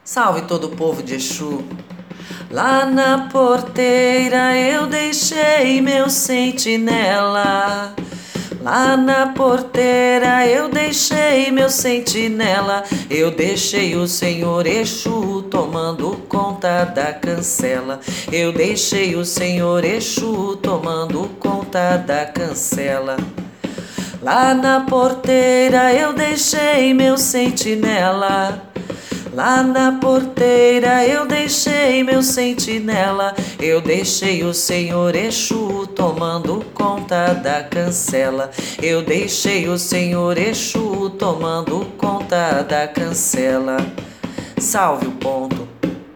Salve todo o povo de Exu. Lá na porteira eu deixei meu sentinela. Lá na porteira eu deixei meu sentinela. Eu deixei o Senhor Exu tomando conta da cancela. Eu deixei o Senhor Exu tomando conta da cancela. Lá na porteira eu deixei meu sentinela. Lá na porteira eu deixei meu sentinela. Eu deixei o Senhor Exu tomando conta da cancela. Eu deixei o Senhor Exu tomando conta da cancela. Salve o ponto.